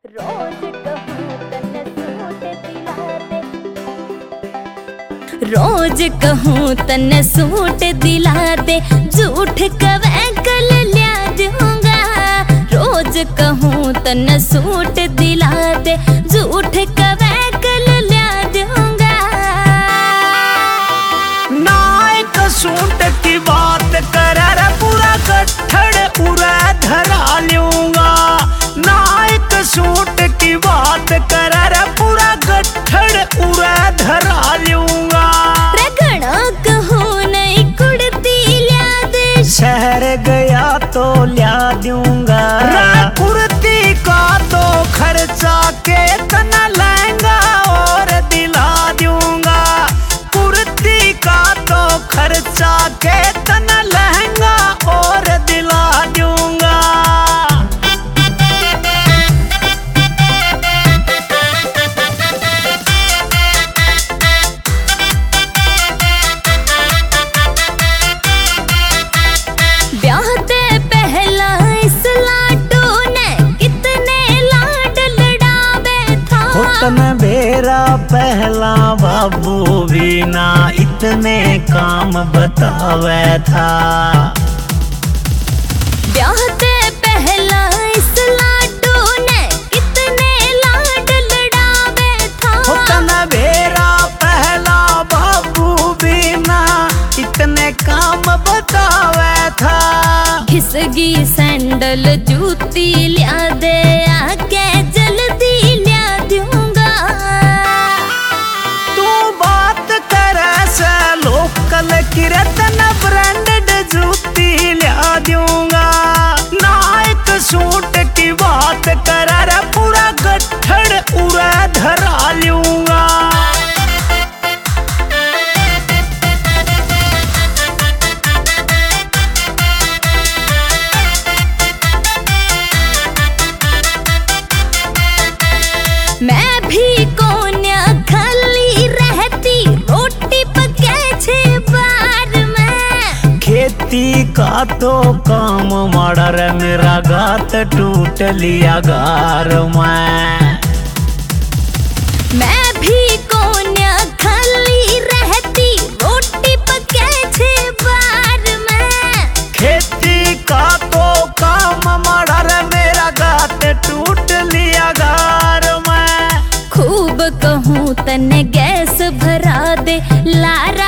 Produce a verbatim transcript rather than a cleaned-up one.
रोज कहूँ तन्ने सूट दिला दे, रोज कहूँ तन्ने सूट दिला दे, झूठ कवे कल लिया दूंगा। रोज कहूँ तन्ने सूट दिला दे, झूठ कवे कल लिया दूंगा। नायक सूट की बात करे रे पूरा गठड़ उड़ा धरा लूंगा। नायक सूट की बात करे रे पूरा गठड़ उड़ा धरा लूंगा। रगड़ा कहूँ नई कुर्ती लिया दे, शहर गया तो लिया दूंगा। कुर्ती का तो खर्चा के तना लहंगा और दिला दूंगा। कुर्ती का तो खर्चा के तना लहंगा और दिला दूंगा। ब्याह ते पहला इस लाडो ने कितने लाड लड़ावे था। हुतन बेरा पहला बाबू भी ना इतने काम बतावे था। ब्याह ते पहला इस लाडो ने कितने लाड लड़ावे था। हुतन बेरा पहला बाबू भी ना इतने काम बतावे था। घिसगी सैंडल जूती लिया दे, आके जल्दी लिया दूंगा। तू बात करे से लोकल किरतन ब्रांडेड जूती लिया दूंगा। नायक सूट की बात करे रे पूरा गठड़ उड़ा धरा लूंगा। मैं भी कोन्या खाली रहती, रोटी पके छे बार में। खेती का तो काम माड़ा रे मेरा गात टूट लिया गार में। मैं भी कोन्या खाली रहती, रोटी पके छे बार में। खेती का तो काम माड़ा रे मेरा गात टूट लिया गार में। खूब कहूँ तन्ने गैस भरा दे, लारा